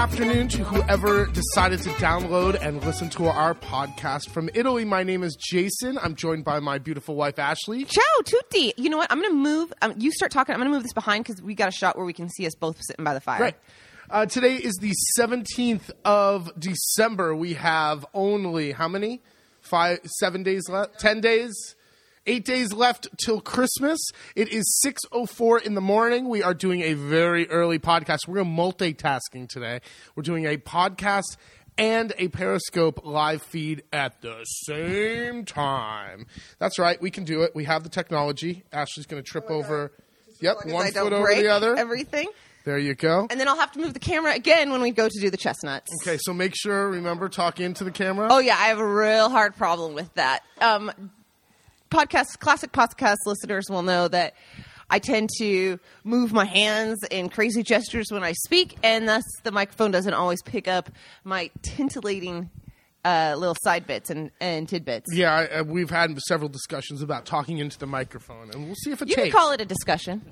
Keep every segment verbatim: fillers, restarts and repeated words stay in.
afternoon to whoever decided to download and listen to our podcast from Italy. My name is Jason. I'm joined by my beautiful wife, Ashley. Ciao, tutti. You know what? I'm going to move. Um, you start talking. I'm going to move this behind because we got a shot where we can see us both sitting by the fire. Right. Uh, today is the seventeenth of December. We have only, how many? Five, seven days left? Ten days? Eight days left till Christmas. It is six oh four in the morning. We are doing a very early podcast. We're multitasking today. We're doing a podcast and a Periscope live feed at the same time. That's right. We can do it. We have the technology. Ashley's going to trip oh over. Yep, one foot over the other. Everything. There you go. And then I'll have to move the camera again when we go to do the chestnuts. Okay, so make sure, remember, talk into the camera. Oh, yeah. I have a real hard problem with that. Um Podcast, classic podcast listeners will know that I tend to move my hands in crazy gestures when I speak, and thus the microphone doesn't always pick up my tintillating uh, little side bits and, and tidbits. Yeah, I, uh, we've had several discussions about talking into the microphone, and we'll see if it you takes. You can call it a discussion.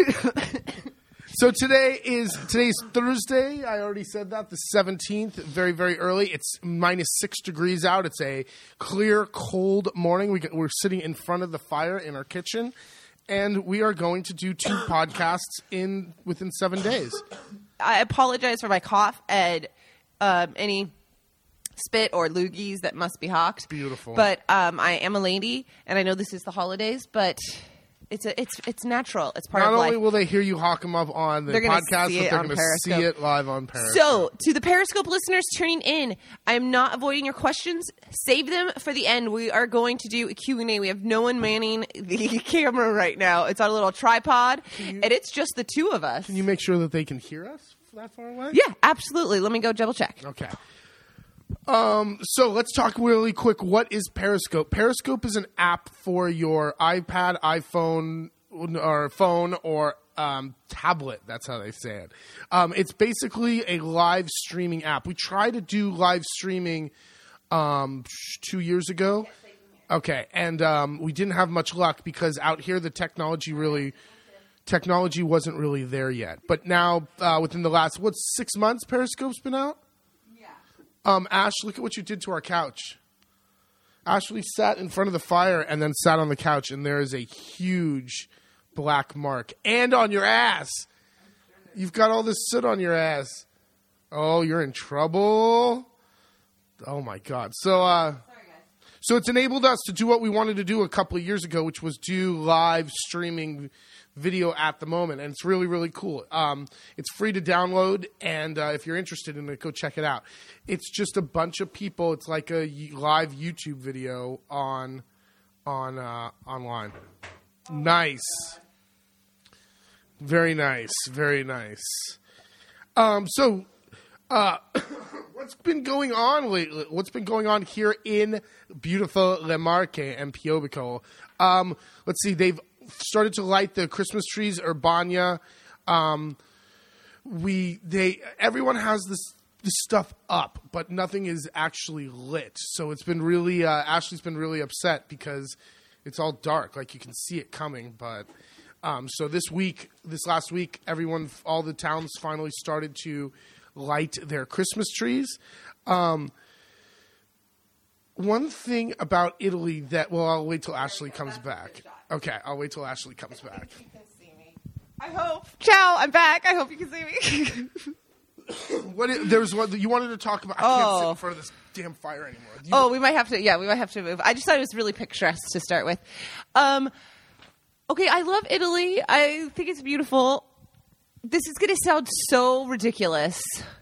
So today is today's Thursday. I already said that, the seventeenth, very, very early. It's minus six degrees out. It's a clear, cold morning. We get, we're sitting in front of the fire in our kitchen, and we are going to do two podcasts in within seven days. I apologize for my cough and um, any spit or loogies that must be hawked. Beautiful. But um, I am a lady, and I know this is the holidays, but... It's a, it's it's natural. It's part Not of life. Not only will they hear you hawk them up on the they're podcast, but see they're going to see it live on Periscope. So, to the Periscope listeners tuning in, I am not avoiding your questions. Save them for the end. We are going to do a Q and A. We have no one manning the camera right now. It's on a little tripod, you, and it's just the two of us. Can you make sure that they can hear us that far away? Yeah, absolutely. Let me go double check. Okay. Um, so let's talk really quick. What is Periscope? Periscope is an app for your iPad, iPhone, or phone, or um, tablet. That's how they say it. Um, it's basically a live streaming app. We tried to do live streaming um, two years ago. Okay, and um, we didn't have much luck because out here the technology really technology wasn't really there yet. But now, uh, within the last what six months, Periscope's been out. Um, Ash, look at what you did to our couch. Ashley sat in front of the fire and then sat on the couch, and there is a huge black mark. And on your ass. You've got all this soot on your ass. Oh, you're in trouble. Oh, my God. So, uh, Sorry, guys. So it's enabled us to do what we wanted to do a couple of years ago, which was do live streaming video at the moment, and it's really, really cool. Um, it's free to download, and uh, if you're interested in it, go check it out. It's just a bunch of people. It's like a live YouTube video on on uh, online. Nice, very nice, very nice. Um, so, uh, what's been going on lately? What's been going on here in beautiful Le Marche and Piobico? Um, let's see, they've started to light the Christmas trees, Urbania. Um, we they everyone has this this stuff up, but nothing is actually lit. So it's been really uh, Ashley's been really upset because it's all dark, like you can see it coming. But um, so this week, this last week, everyone, all the towns finally started to light their Christmas trees. Um, One thing about Italy that, well, I'll wait till Ashley comes back. Okay, I'll wait till Ashley comes back. You can see me. I hope. Ciao, I'm back. I hope you can see me. What is, there was one you wanted to talk about. I oh. can't sit in front of this damn fire anymore. You, oh, we might have to. Yeah, we might have to move. I just thought it was really picturesque to start with. Um, okay, I love Italy. I think it's beautiful. This is going to sound so ridiculous.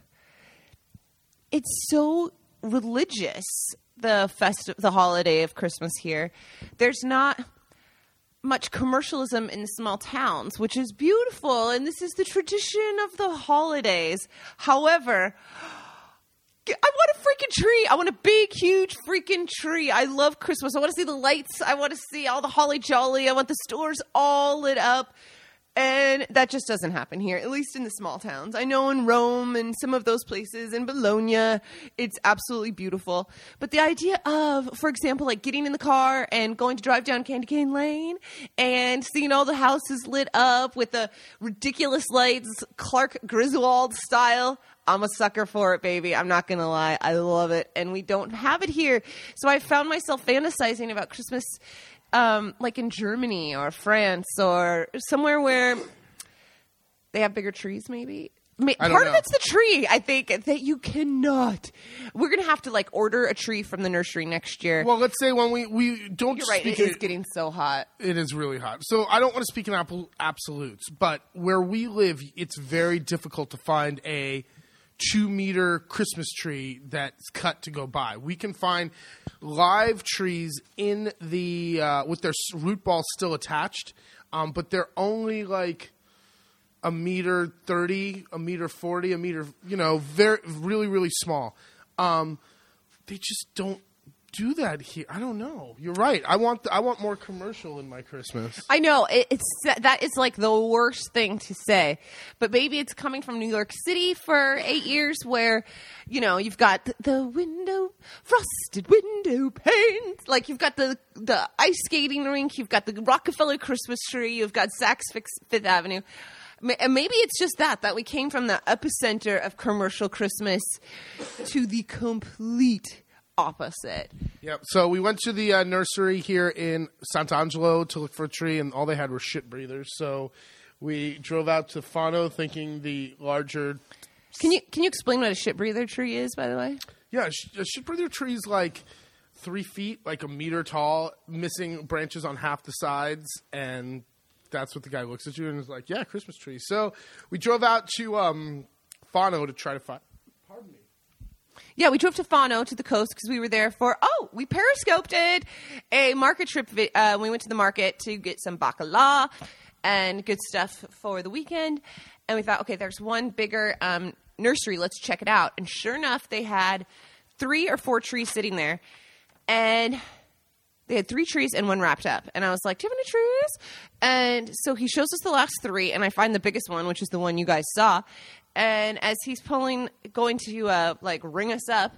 It's so religious. The fest, the holiday of Christmas here. There's not much commercialism in small towns, which is beautiful, and this is the tradition of the holidays. However, I want a freaking tree. I want a big, huge freaking tree. I love Christmas. I want to see the lights. I want to see all the holly jolly. I want the stores all lit up. And that just doesn't happen here, at least in the small towns. I know in Rome and some of those places, in Bologna, it's absolutely beautiful. But the idea of, for example, like getting in the car and going to drive down Candy Cane Lane and seeing all the houses lit up with the ridiculous lights, Clark Griswold style, I'm a sucker for it, baby. I'm not going to lie. I love it. And we don't have it here. So I found myself fantasizing about Christmas Um, like in Germany or France or somewhere where they have bigger trees, maybe. Ma- I don't Part of know. it's the tree, I think, that you cannot. We're going to have to like order a tree from the nursery next year. Well, let's say when we, we don't You're right. speak It is in- getting so hot. It is really hot. So I don't want to speak in ab- absolutes, but where we live, it's very difficult to find a two-meter Christmas tree that's cut to go by. We can find live trees in the uh, with their s- root balls still attached, um, but they're only like a meter thirty, a meter forty, a meter, you know, very really really small. Um, they just don't do that here. I don't know. You're right. I want the, I want more commercial in my Christmas. I know it, it's that is like the worst thing to say, but maybe it's coming from New York City for eight years, where you know you've got the, the window frosted window panes, like you've got the the ice skating rink, you've got the Rockefeller Christmas tree, you've got Saks Fifth, Fifth Avenue. Ma- And maybe it's just that that we came from the epicenter of commercial Christmas to the complete opposite. Yep. So we went to the uh, nursery here in Sant'Angelo to look for a tree, and all they had were shit breathers. So we drove out to Fano, thinking the larger. Can you can you explain what a shit breather tree is, by the way? Yeah, a sh- a shit breather tree is like three feet, like a meter tall, missing branches on half the sides, and that's what the guy looks at you and is like, "Yeah, Christmas tree." So we drove out to um, Fano to try to find. Pardon me. Yeah, we drove to Fano, to the coast, because we were there for, oh, we periscoped it, a market trip. Vi- uh, we went to the market to get some bacala and good stuff for the weekend. And we thought, okay, there's one bigger um, nursery. Let's check it out. And sure enough, they had three or four trees sitting there. And they had three trees and one wrapped up. And I was like, do you have any trees? And so he shows us the last three, and I find the biggest one, which is the one you guys saw. And as he's pulling, going to uh, like ring us up,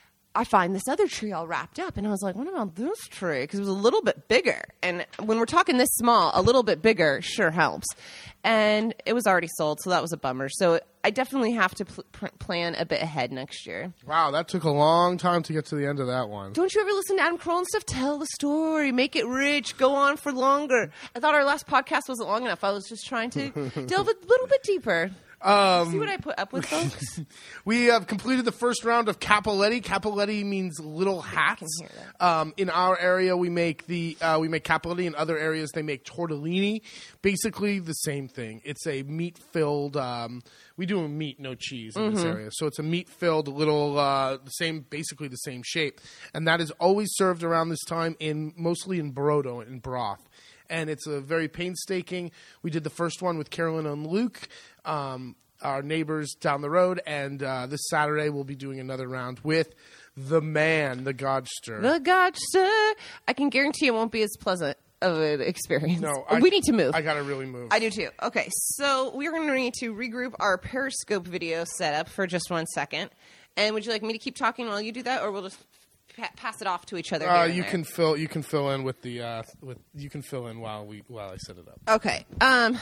I find this other tree all wrapped up. And I was like, what about this tree? Because it was a little bit bigger. And when we're talking this small, a little bit bigger sure helps. And it was already sold, so that was a bummer. So I definitely have to pl- pl- plan a bit ahead next year. Wow, that took a long time to get to the end of that one. Don't you ever listen to Adam Carolla and stuff? Tell the story, make it rich, go on for longer. I thought our last podcast wasn't long enough. I was just trying to delve a little bit deeper. Um, See what I put up with, folks? We have completed the first round of Capoletti. Capoletti means little hats. hear that. Um, in our area, we make the uh, we make Capoletti. In other areas, they make tortellini. Basically, the same thing. It's a meat filled. Um, we do a meat, no cheese in this area, so it's a meat filled little, uh, the same, basically the same shape, and that is always served around this time in mostly in brodo, in broth. And it's a very painstaking. We did the first one with Carolyn and Luke, um, our neighbors down the road, and uh, this Saturday we'll be doing another round with the man, the Godster. The Godster. I can guarantee it won't be as pleasant of an experience. no, we need to move. I gotta really move. I do too. Okay, so we're going to need to regroup our Periscope video setup for just one second. And would you like me to keep talking while you do that, or we'll just pa- pass it off to each other? uh, here and you there? can fill. You can fill in with the. Uh, with you can fill in while we while I set it up. Okay. Um,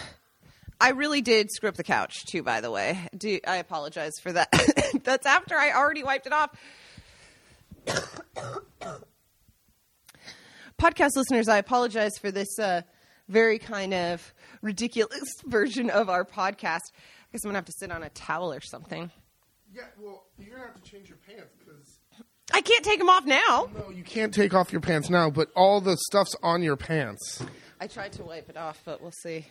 I really did screw up the couch too. By the way, do I apologize for that? That's after I already wiped it off. Podcast listeners, I apologize for this uh, very kind of ridiculous version of our podcast. I guess I'm gonna have to sit on a towel or something. Yeah, well, you're gonna have to change your pants because. I can't take them off now. No, you can't take off your pants now, but all the stuff's on your pants. I tried to wipe it off, but we'll see.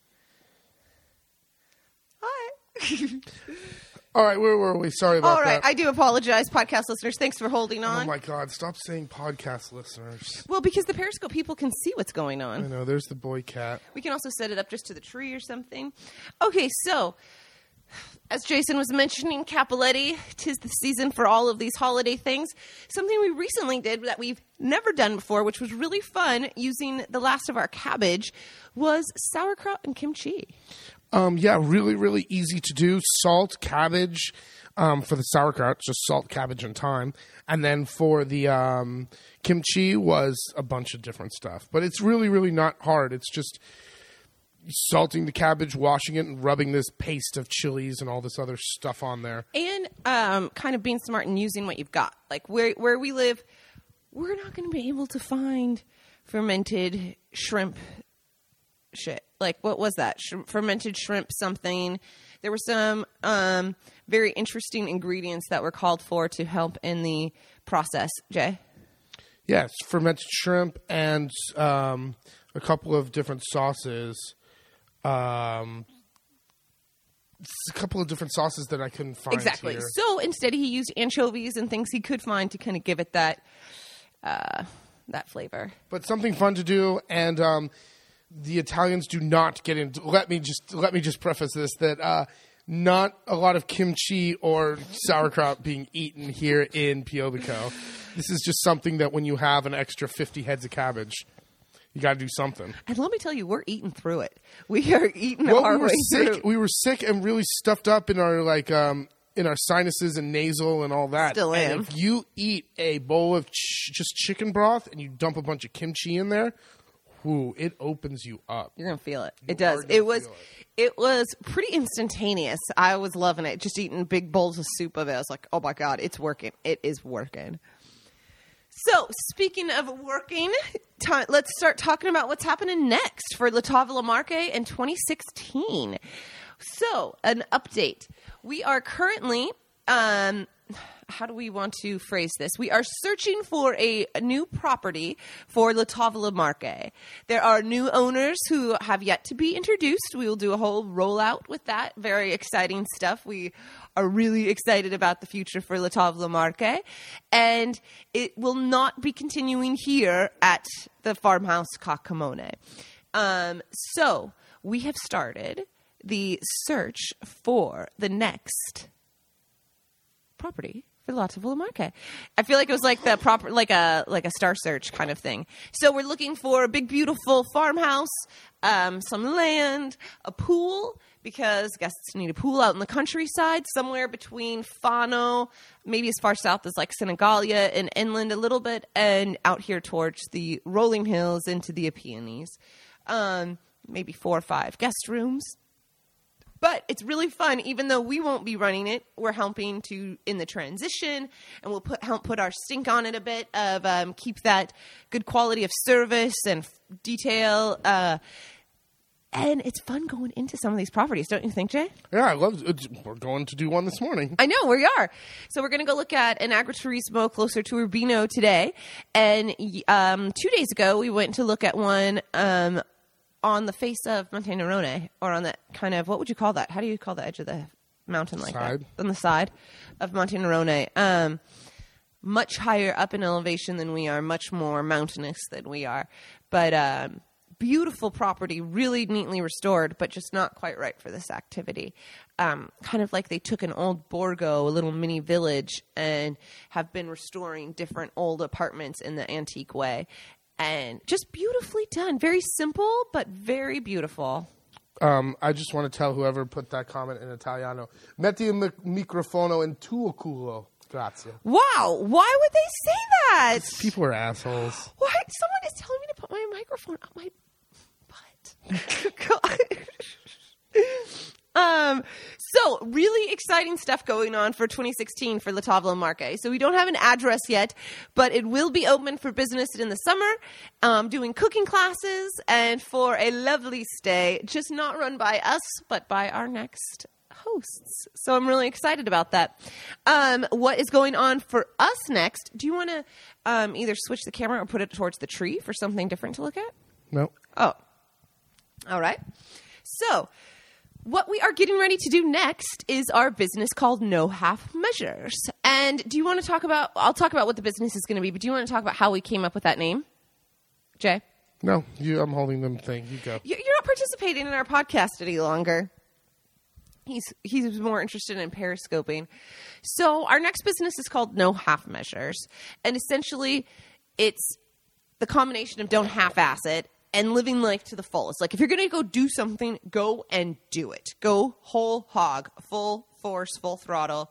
Hi. All right, where were we? Sorry about All right, that. I do apologize, podcast listeners. Thanks for holding on. Oh my God! Stop saying podcast listeners. Well, because the Periscope people can see what's going I on. know. There's the boy cat. We can also set it up just to the tree or something. Okay, so as Jason was mentioning, Capoletti, 'tis the season for all of these holiday things. Something we recently did that we've never done before, which was really fun, using the last of our cabbage, was sauerkraut and kimchi. Um, yeah, really, really easy to do. Salt, cabbage. Um, for the sauerkraut, just salt, cabbage, and thyme. And then for the um, kimchi was a bunch of different stuff. But it's really, really not hard. It's just salting the cabbage, washing it, and rubbing this paste of chilies and all this other stuff on there. And um, kind of being smart and using what you've got. Like where where we live, we're not going to be able to find fermented shrimp shit. Like, what was that? Sh- fermented shrimp something. There were some um, very interesting ingredients that were called for to help in the process. Jay? Yes, fermented shrimp and um, a couple of different sauces. Um, a couple of different sauces that I couldn't find Exactly. here. So instead he used anchovies and things he could find to kind of give it that uh, that flavor. But something fun to do, and um, the Italians do not get into. Let me just let me just preface this that uh, not a lot of kimchi or sauerkraut being eaten here in Piobico. This is just something that when you have an extra fifty heads of cabbage, you got to do something. And let me tell you, we're eating through it. We are eating well, our we were way sick. through. We were sick and really stuffed up in our like um, in our sinuses and nasal and all that. Still and am. if you eat a bowl of ch- just chicken broth and you dump a bunch of kimchi in there, whoo, it opens you up. You're gonna feel it. You It does. are gonna It was. feel it. It was pretty instantaneous. I was loving it. Just eating big bowls of soup of it. I was like, oh my god, it's working. It is working. So, speaking of working, time, let's start talking about what's happening next for La Tavola Marche in twenty sixteen. So, an update. We are currently, um, how do we want to phrase this? We are searching for a, a new property for La Tavola Marche. There are new owners who have yet to be introduced. We will do a whole rollout with that. Very exciting stuff. We are really excited about the future for La Tavola Marche. And it will not be continuing here at the farmhouse Cacamone. Um, so we have started the search for the next property for La Tavola Marche. I feel like it was like the proper, like a like a star search kind of thing. So we're looking for a big, beautiful farmhouse, um, some land, a pool, because guests need a pool out in the countryside, somewhere between Fano, maybe as far south as like Senegalia and inland a little bit, and out here towards the rolling hills into the Apennines. Um, maybe four or five guest rooms. But it's really fun, even though we won't be running it. We're helping to in the transition, and we'll put help put our stink on it a bit of um, keep that good quality of service and f- detail. Uh, and it's fun going into some of these properties, don't you think, Jay? Yeah, I love it. We're going to do one this morning. I know, we are. So we're going to go look at an agriturismo closer to Urbino today. And um, two days ago, we went to look at one um, on the face of Monte Nerone, or on that kind of, what would you call that? How do you call the edge of the mountain like Side. that? On the side of Monte Nerone. Um, much higher up in elevation than we are, much more mountainous than we are. But um, beautiful property, really neatly restored, but just not quite right for this activity. Um, kind of like they took an old Borgo, a little mini village, and have been restoring different old apartments in the antique way. And just beautifully done. Very simple, but very beautiful. Um, I just want to tell whoever put that comment in Italiano, metti il mic- microfono in tuo culo. Grazie. Wow. Why would they say that? People are assholes. Why? Someone is telling me to put my microphone up my butt. God. Um, so really exciting stuff going on for twenty sixteen for La Tavola Marche. So we don't have an address yet, but it will be open for business in the summer, um, doing cooking classes and for a lovely stay, just not run by us, but by our next hosts. So I'm really excited about that. Um, what is going on for us next? Do you want to, um, either switch the camera or put it towards the tree for something different to look at? No. Oh, all right. So what we are getting ready to do next is our business called No Half Measures. And do you want to talk about, I'll talk about what the business is going to be, but do you want to talk about how we came up with that name? Jay? No, you, I'm holding them thing. You go. You- You're not participating in our podcast any longer. He's he's more interested in periscoping. So our next business is called No Half Measures. And essentially, it's the combination of don't half-ass it and living life to the fullest. Like, if you're going to go do something, go and do it. Go whole hog, full force, full throttle,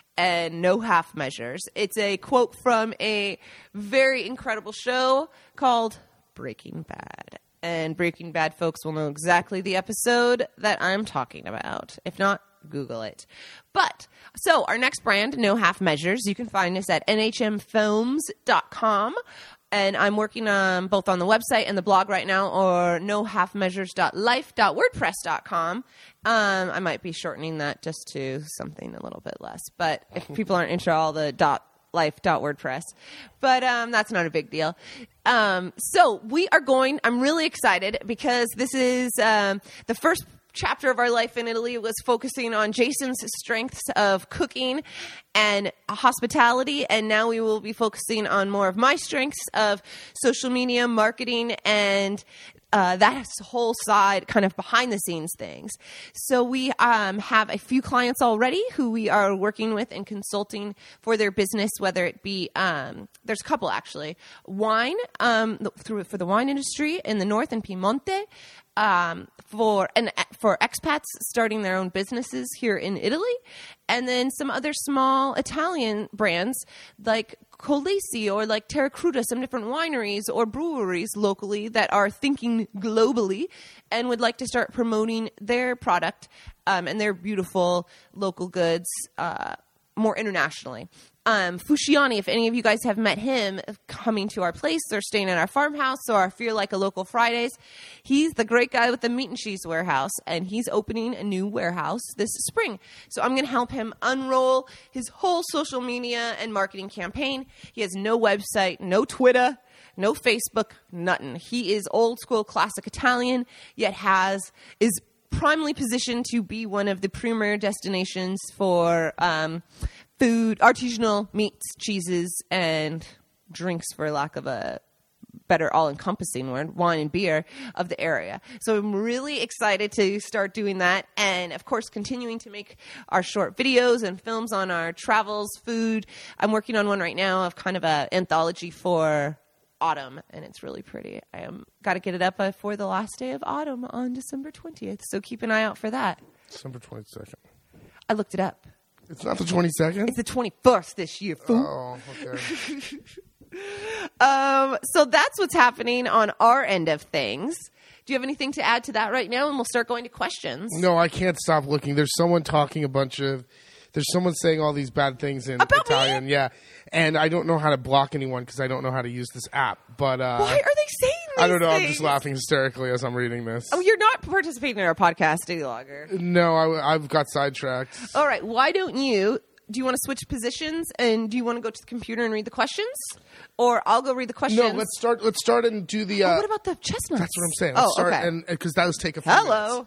and no half measures. It's a quote from a very incredible show called Breaking Bad. And Breaking Bad folks will know exactly the episode that I'm talking about. If not, Google it. But, so our next brand, No Half Measures, you can find us at N H M films dot com. And I'm working on both on the website and the blog right now, or no half measures dot life dot wordpress dot com. Um, I might be shortening that just to something a little bit less. But if people aren't into all the dot life dot wordpress, but um, that's not a big deal. Um, so we are going, I'm really excited because this is um, the first chapter of our life in Italy was focusing on Jason's strengths of cooking and hospitality, and now we will be focusing on more of my strengths of social media, marketing, and uh, that whole side, kind of behind the scenes things. So we um, have a few clients already who we are working with and consulting for their business, whether it be, um, there's a couple actually, wine, um, through for the wine industry in the north in Piemonte, Um, for and for expats starting their own businesses here in Italy, and then some other small Italian brands like Colisi or like Terra Cruda, some different wineries or breweries locally that are thinking globally and would like to start promoting their product um, and their beautiful local goods uh, more internationally. Um, Fusciani, if any of you guys have met him coming to our place or staying at our farmhouse or our Feel Like a Local Fridays, he's the great guy with the meat and cheese warehouse, and he's opening a new warehouse this spring. So I'm going to help him unroll his whole social media and marketing campaign. He has no website, no Twitter, no Facebook, nothing. He is old school classic Italian, yet has is primarily positioned to be one of the premier destinations for um, food, artisanal meats, cheeses, and drinks, for lack of a better all-encompassing word, wine and beer of the area. So I'm really excited to start doing that. And, of course, continuing to make our short videos and films on our travels, food. I'm working on one right now of kind of an anthology for autumn, and it's really pretty. I am got to get it up before the last day of autumn on December twentieth, so keep an eye out for that. December twenty-second. I looked it up. It's not the twenty-second? It's the twenty-first this year, fool. Oh, okay. um, so that's what's happening on our end of things. Do you have anything to add to that right now? And we'll start going to questions. No, I can't stop looking. There's someone talking a bunch of... There's someone saying all these bad things in About Italian. me? Yeah. And I don't know how to block anyone because I don't know how to use this app. But uh, why are they saying these I don't know. things? I'm just laughing hysterically as I'm reading this. Oh, you're not participating in our podcast any longer. No, I, I've got sidetracked. All right. Why don't you... Do you want to switch positions, and do you want to go to the computer and read the questions? Or I'll go read the questions. No, let's start Let's start and do the... Uh, oh, what about the chestnuts? That's what I'm saying. Let's oh, start okay. and because that was take a few Hello.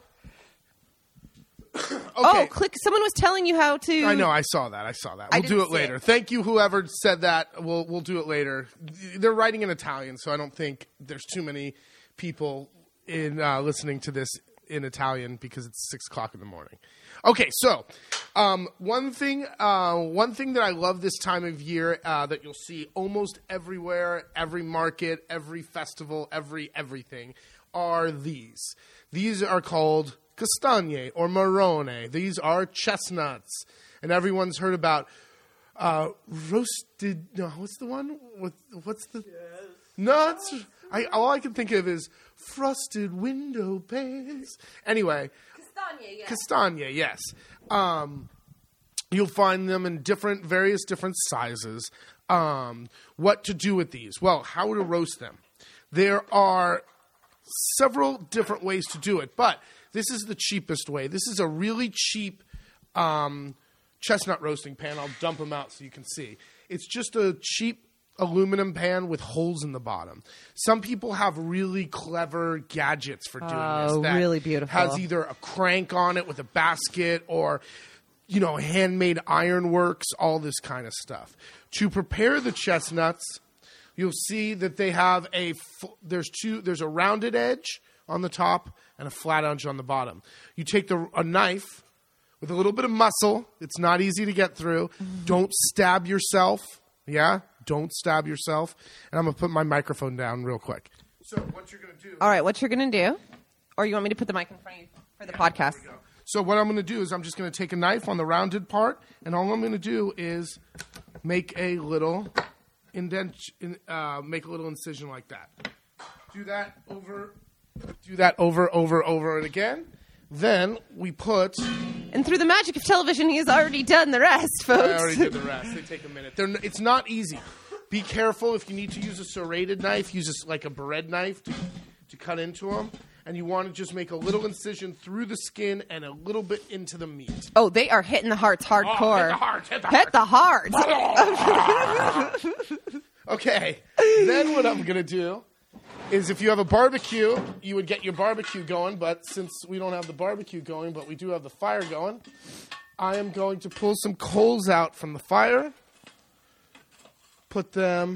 Okay. Oh, click. Someone was telling you how to... I know. I saw that. I saw that. I We'll do didn't it see later. it. Thank you, whoever said that. We'll we'll do it later. They're writing in Italian, so I don't think there's too many people in uh, listening to this in Italian because it's six o'clock in the morning. Okay, so um, one thing uh, one thing that I love this time of year uh, that you'll see almost everywhere, every market, every festival, every everything, are these. These are called castagne or marrone. These are chestnuts. And everyone's heard about uh, roasted... No, what's the one? With, what's the... Yes. Nuts? I, all I can think of is frosted window panes. Anyway... Castagne, yes. Castagne, yes. Um, you'll find them in different, various different sizes. Um, what to do with these? Well, how to roast them. There are several different ways to do it, but this is the cheapest way. This is a really cheap um, chestnut roasting pan. I'll dump them out so you can see. It's just a cheap aluminum pan with holes in the bottom. Some people have really clever gadgets for doing Oh, this. That really beautiful. Has either a crank on it with a basket or, you know, handmade ironworks, all this kind of stuff. To prepare the chestnuts, you'll see that they have a there's two there's a rounded edge on the top and a flat edge on the bottom. You take the a knife with a little bit of muscle. It's not easy to get through. Mm-hmm. Don't stab yourself. Yeah? Don't stab yourself. And I'm going to put my microphone down real quick. So what you're going to do... All right, what you're going to do... Or you want me to put the mic in front of you for the yeah, podcast? So what I'm going to do is I'm just going to take a knife on the rounded part, and all I'm going to do is make a little indent, uh, make a little incision like that. Do that over, do that over, over, over, and again. Then we put... And through the magic of television, he has already done the rest, folks. I already did the rest. They take a minute. They're, it's not easy. Be careful if you need to use a serrated knife. Use a, like a bread knife to, to cut into them. And you want to just make a little incision through the skin and a little bit into the meat. Oh, they are hitting the hearts hardcore. Oh, hit the hearts, hit the hit hearts. the hearts. Okay. Then what I'm going to do is if you have a barbecue, you would get your barbecue going. But since we don't have the barbecue going, but we do have the fire going, I am going to pull some coals out from the fire. Put them...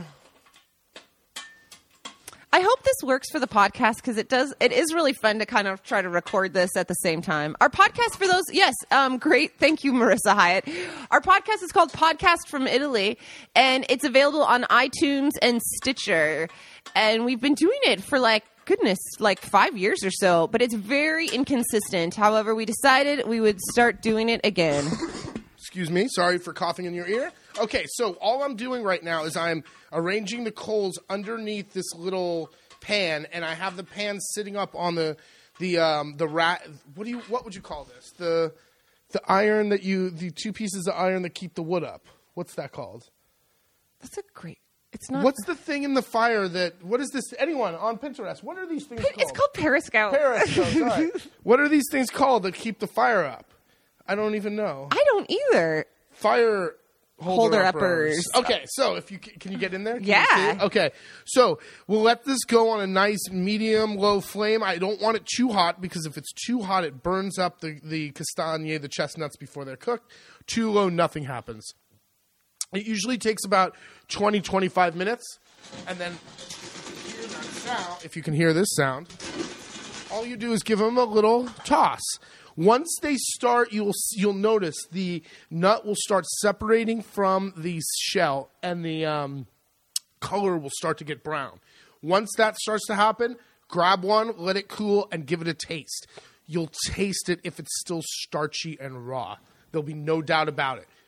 I hope this works for the podcast because it does. It is really fun to kind of try to record this at the same time. Our podcast for those, yes, um, great. Thank you, Marissa Hyatt. Our podcast is called Podcast from Italy, and it's available on iTunes and Stitcher. And we've been doing it for like, goodness, like five years or so, but it's very inconsistent. However, we decided we would start doing it again. Excuse me. Sorry for coughing in your ear. Okay, so all I'm doing right now is I'm arranging the coals underneath this little pan, and I have the pan sitting up on the the um, the rat. What do you? What would you call this? The the iron that you the two pieces of iron that keep the wood up. What's that called? That's a great. It's not. What's the thing in the fire that? What is this? Anyone on Pinterest? What are these things called? It's called Periscope. Periscope. Sorry. What are these things called that keep the fire up? I don't even know. I don't either. Fire. Holder, Holder uppers. Okay, so if you can you get in there? Can yeah. Okay, so we'll let this go on a nice medium low flame. I don't want it too hot because if it's too hot, it burns up the the castagne, the chestnuts before they're cooked. Too low, nothing happens. It usually takes about twenty, twenty-five minutes, and then if you, hear that sound, if you can hear this sound, all you do is give them a little toss. Once they start, you'll you'll notice the nut will start separating from the shell, and the um, color will start to get brown. Once that starts to happen, grab one, let it cool, and give it a taste. You'll taste it if it's still starchy and raw. There'll be no doubt about it.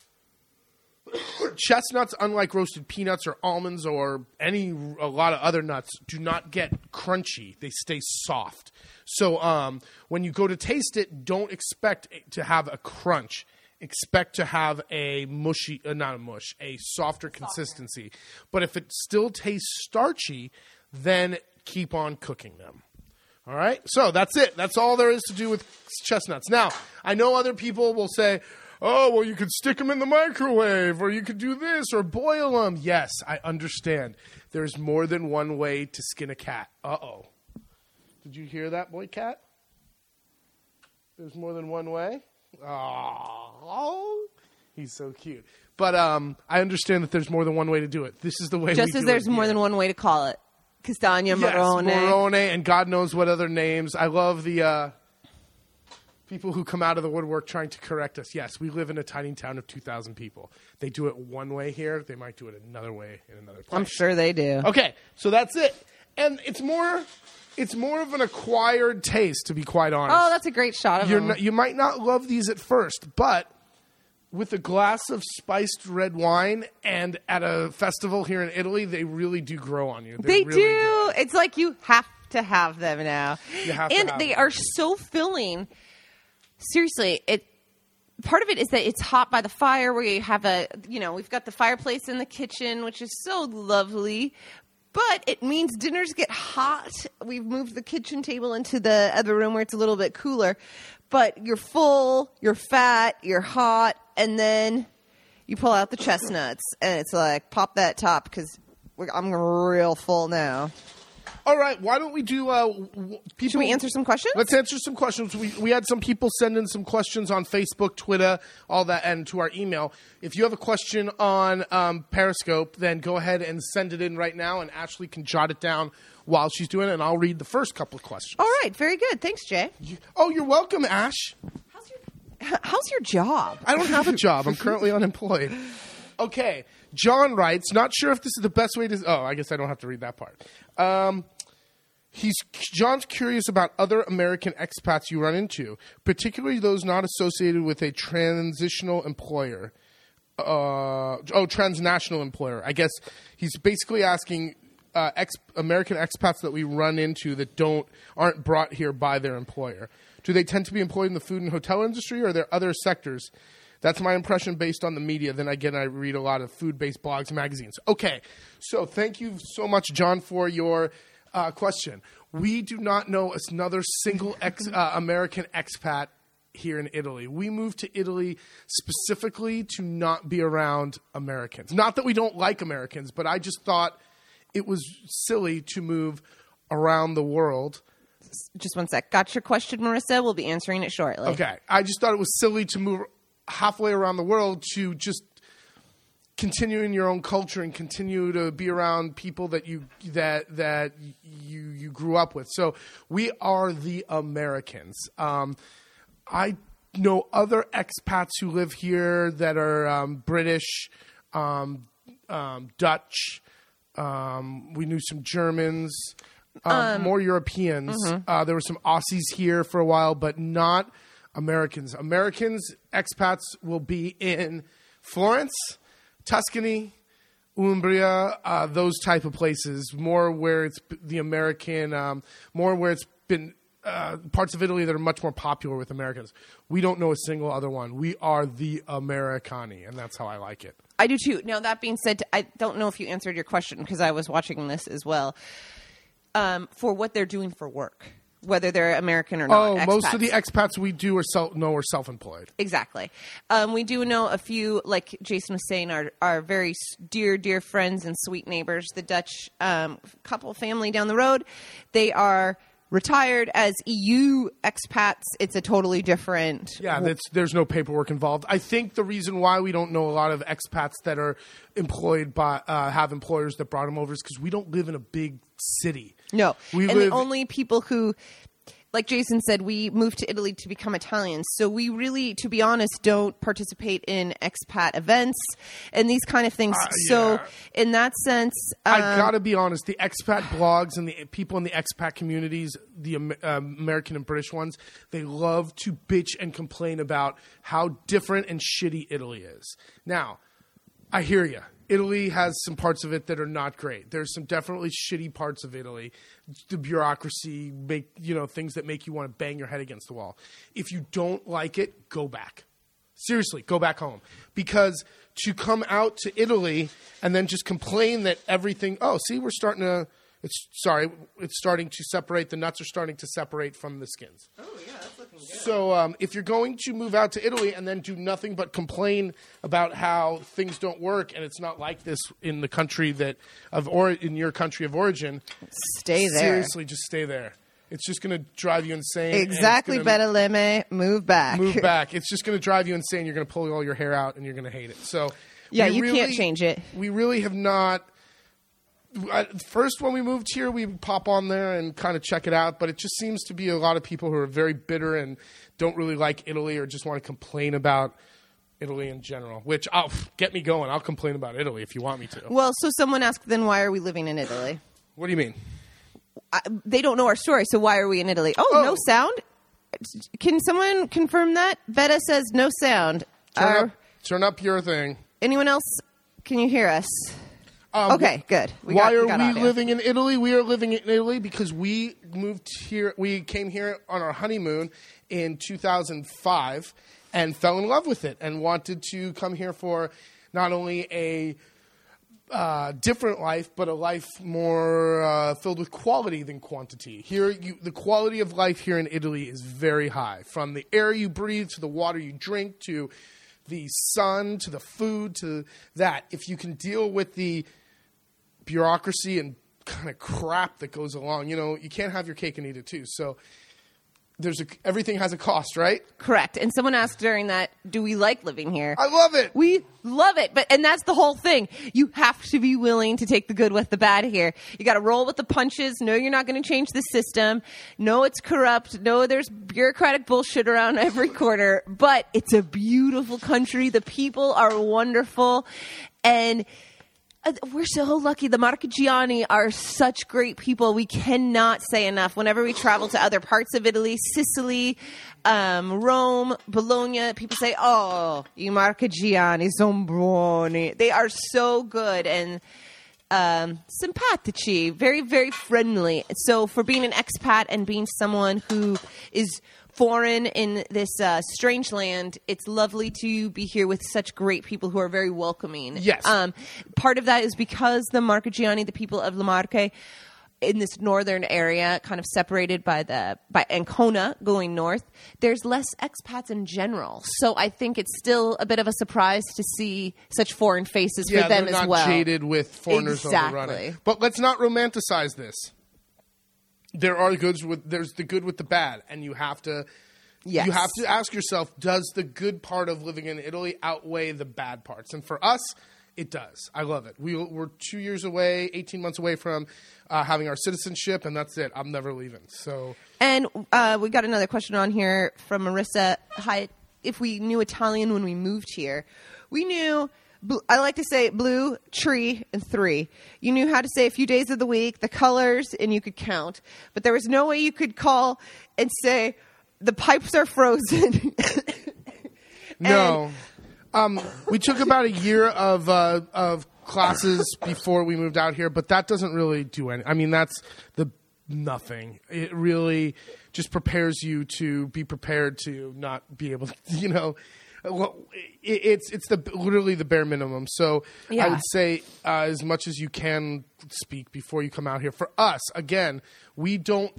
Chestnuts, unlike roasted peanuts or almonds or any a lot of other nuts, do not get crunchy. They stay soft. So um, when you go to taste it, don't expect it to have a crunch. Expect to have a mushy, uh, not a mush, a softer consistency. But if it still tastes starchy, then keep on cooking them. All right? So that's it. That's all there is to do with chestnuts. Now, I know other people will say, oh, well, you could stick them in the microwave, or you could do this, or boil them. Yes, I understand. There's more than one way to skin a cat. Uh-oh. Did you hear that, boy cat? There's more than one way? Oh, he's so cute. But um, I understand that there's more than one way to do it. This is the way Just we as do there's it more here. than one way to call it. Castagna, yes, Morone. Morone, and God knows what other names. I love the... Uh, people who come out of the woodwork trying to correct us. Yes, we live in a tiny town of two thousand people. They do it one way here. They might do it another way in another place. I'm sure they do. Okay, so that's it. And it's more it's more of an acquired taste, to be quite honest. Oh, that's a great shot of You're them. not, you might not love these at first, but with a glass of spiced red wine and at a festival here in Italy, they really do grow on you. They're they really do. good. It's like you have to have them now. You have and to have they them. are so filling. Seriously, it part of it is that it's hot by the fire where you have a, you know, we've got the fireplace in the kitchen, which is so lovely, but it means dinners get hot. We've moved the kitchen table into the other room where it's a little bit cooler, but you're full, you're fat, you're hot, and then you pull out the chestnuts, and it's like, pop that top because I'm real full now. All right, why don't we do uh, w- people... Should we answer some questions? Let's answer some questions. We we had some people send in some questions on Facebook, Twitter, all that, and to our email. If you have a question on um, Periscope, then go ahead and send it in right now, and Ashley can jot it down while she's doing it, and I'll read the first couple of questions. All right, very good. Thanks, Jay. You, oh, you're welcome, Ash. How's your How's your job? I don't have a job. I'm currently unemployed. Okay. John writes, not sure if this is the best way to... Oh, I guess I don't have to read that part. Um, he's John's curious about other American expats you run into, particularly those not associated with a transitional employer. Uh, oh, transnational employer. I guess he's basically asking uh, ex- American expats that we run into that don't aren't brought here by their employer. Do they tend to be employed in the food and hotel industry, or are there other sectors? That's my impression based on the media. Then again, I read a lot of food-based blogs and magazines. Okay, so thank you so much, John, for your uh, question. We do not know another single ex- uh, American expat here in Italy. We moved to Italy specifically to not be around Americans. Not that we don't like Americans, but I just thought it was silly to move around the world. Just one sec. Got your question, Marissa? We'll be answering it shortly. Okay. I just thought it was silly to move halfway around the world to just continue in your own culture and continue to be around people that you that that you you grew up with. So we are the Americans. Um, I know other expats who live here that are um, British, um, um, Dutch. Um, we knew some Germans. Um, um, more Europeans. Mm-hmm. Uh, there were some Aussies here for a while, but not Americans. Americans, expats will be in Florence, Tuscany, Umbria, uh, those type of places. More where it's the American, um, more where it's been uh, parts of Italy that are much more popular with Americans. We don't know a single other one. We are the Americani, and that's how I like it. I do too. Now, that being said, I don't know if you answered your question because I was watching this as well. Um, for what they're doing for work, whether they're American or not. Oh, expats. Most of the expats we do are self, know are self-employed. Exactly. Um, we do know a few, like Jason was saying, are, are very dear, dear friends and sweet neighbors. The Dutch um, couple family down the road, they are retired as E U expats. It's a totally different... Yeah, that's, there's no paperwork involved. I think the reason why we don't know a lot of expats that are employed by, uh, have employers that brought them over is because we don't live in a big city. No. We and live, the only people who... Like Jason said, we moved to Italy to become Italians. So we really, to be honest, don't participate in expat events and these kind of things. Uh, yeah. So in that sense... Um, I got to be honest, the expat blogs and the people in the expat communities, the um, American and British ones, they love to bitch and complain about how different and shitty Italy is. Now, I hear you. Italy has some parts of it that are not great. There's some definitely shitty parts of Italy. The bureaucracy, make you know things that make you want to bang your head against the wall. If you don't like it, go back. Seriously, go back home. Because to come out to Italy and then just complain that everything, oh, see, we're starting to, it's sorry, it's starting to separate. The nuts are starting to separate from the skins. Oh, yeah, that's looking good. So um, if you're going to move out to Italy and then do nothing but complain about how things don't work and it's not like this in the country that of or in your country of origin, stay there. Seriously, just stay there. It's just going to drive you insane. Exactly, Betaleme. Move back. Move back. It's just going to drive you insane. You're going to pull all your hair out and you're going to hate it. So yeah, you really, can't change it. We really have not. First, when we moved here, we would pop on there and kind of check it out. But it just seems to be a lot of people who are very bitter and don't really like Italy or just want to complain about Italy in general, which I'll get me going. I'll complain about Italy if you want me to. Well, so someone asked, then why are we living in Italy? What do you mean? I, they don't know our story, so why are we in Italy? Oh, oh. No sound? Can someone confirm that? Betta says no sound. Turn, uh, up, turn up your thing. Anyone else? Can you hear us? Um, okay, good. We why got, are we, got we living in Italy? We are living in Italy because we moved here. We came here on our honeymoon in two thousand five and fell in love with it and wanted to come here for not only a uh, different life, but a life more uh, filled with quality than quantity. Here, you, the quality of life here in Italy is very high. From the air you breathe to the water you drink to the sun to the food to that. If you can deal with the bureaucracy and kind of crap that goes along, you know, you can't have your cake and eat it too. So there's a, everything has a cost, right? Correct. And someone asked during that, do we like living here? I love it. We love it. But and that's the whole thing. You have to be willing to take the good with the bad here. You got to roll with the punches. No, you're not going to change the system. No, it's corrupt. No, there's bureaucratic bullshit around every corner. But it's a beautiful country. The people are wonderful. And we're so lucky. The Marchigiani are such great people. We cannot say enough. Whenever we travel to other parts of Italy, Sicily, um, Rome, Bologna, people say, oh, I Marchigiani sono buoni. They are so good and um, simpatici, very, very friendly. So for being an expat and being someone who is foreign in this uh, strange land, it's lovely to be here with such great people who are very welcoming. Yes. Um, part of that is because the Marchigiani, the people of Le Marche, in this northern area, kind of separated by the by Ancona going north, there's less expats in general. So I think it's still a bit of a surprise to see such foreign faces yeah, for them they're as not well. Jaded with foreigners Exactly. overrunning. But let's not romanticize this. There are goods with there's the good with the bad, and you have to Yes. you have to ask yourself: does the good part of living in Italy outweigh the bad parts? And for us, it does. I love it. We, we're two years away, eighteen months away from uh, having our citizenship, and that's it. I'm never leaving. So, and uh, we got another question on here from Marissa. Hi, if we knew Italian when we moved here, we knew. I like to say blue, tree, and three. You knew how to say a few days of the week, the colors, and you could count. But there was no way you could call and say, the pipes are frozen. no. Um, we took about a year of uh, of classes before we moved out here, but that doesn't really do anything. I mean, that's the nothing. It really just prepares you to be prepared to not be able to, you know. Well, it, it's it's the literally the bare minimum. So Yeah. I would say uh, as much as you can speak before you come out here. For us, again, we don't.